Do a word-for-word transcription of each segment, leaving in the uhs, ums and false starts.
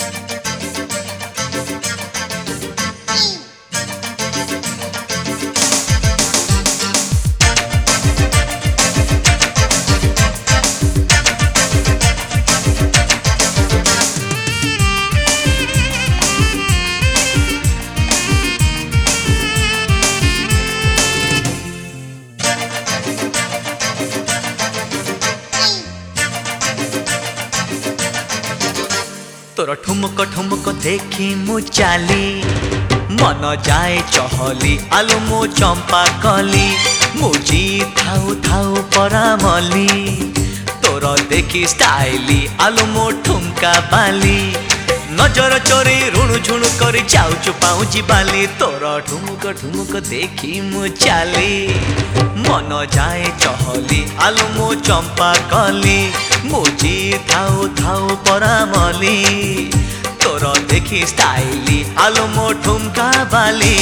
तोर ठुमक ठुमक देखी मु चाली मन जाए चहली आलू मो चंपा कली मुझी थाऊ थाऊ परामली तोर देखी स्टाइली आलू मो ठुमका बाली नजर चोरी रुणु झुणु करी जाऊचु पाऊची बाली तोर ठुमुक ठुमुक देखी मु चाली मन जाए चहली आलू मो चंपा कली मुझी थाऊ थाऊ परामली तोर देखी स्टाइली आलू मो ठुमका बाली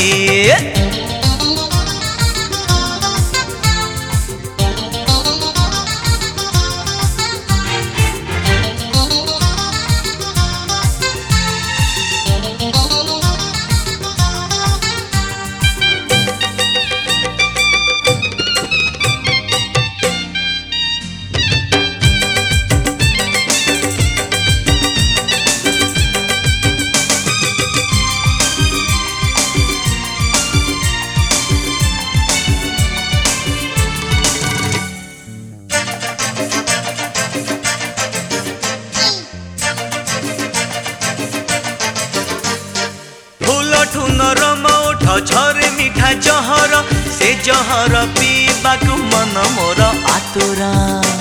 नरम उठ झरे मिठा जहर से जहर पीबाकु मन मोर आतुरा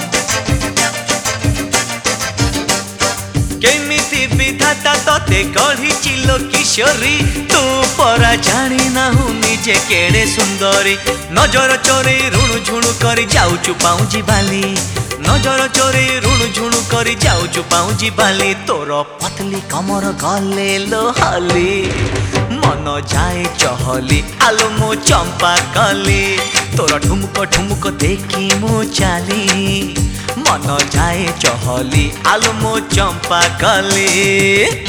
केमिति विधाता तते गढ़ी चिलो किशोरी तू परा जानी नाहु निजे केड़े सुंदरी नजर चोरी रुणु झुणु करी जाऊचु पाऊजी बाली नजर चोरी रुणु झुणु करी जाऊचु पाऊजी बाली तोर पतली कमर गले लोहली मन जाए चहली आलू मो चंपा कली तोर ठुमुक ठुमुक देखी मु चाली मन जाए चहली आलू मो चंपा कली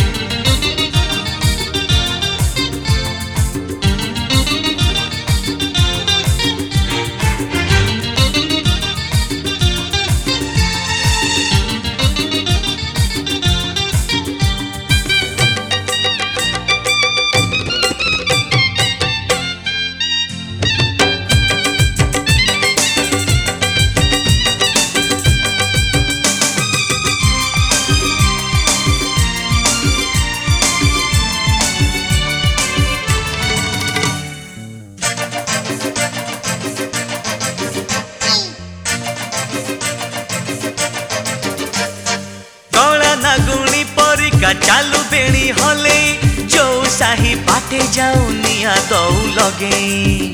नागुणी परिका चालू बेणी हले जो साही बाटे जाऊ निया दौ लगे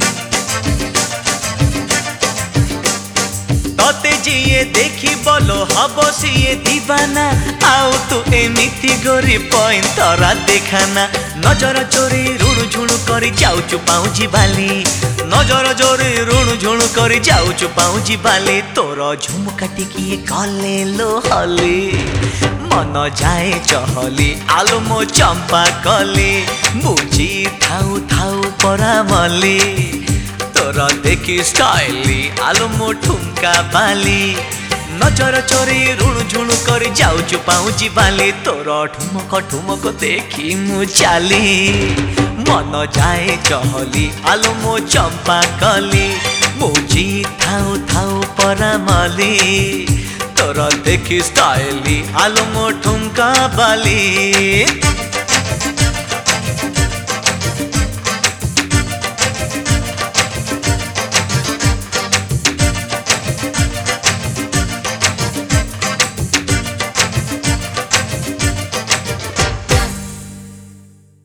तते जिए देखी बोलो हब सीए दीवाना आउ तू एमिति गोरी पैंतरा देखाना नजर चोरी रुणु झुणु करी जाऊचु पाऊजी बाली नजर चोरी रुणु झुणु करी जाऊचु पाऊजी बाली तोर झुमका टिकिए गले लोहली मन जाए चहली आलू मो चंपा कली मुझी थाऊ थाऊ परामली तोर देखी स्टाइली आलू मो ठुमका बाली नजर चोरी रुणु झुणु करी जाऊचु पाऊजी बाली तोर ठुमक ठुमक देखी मु चाली मन जाए चहली आलू मो चंपा कली मुझी थाऊ थाऊ परामली तोर देखी स्टाइली आलू मो ठुमका बाली।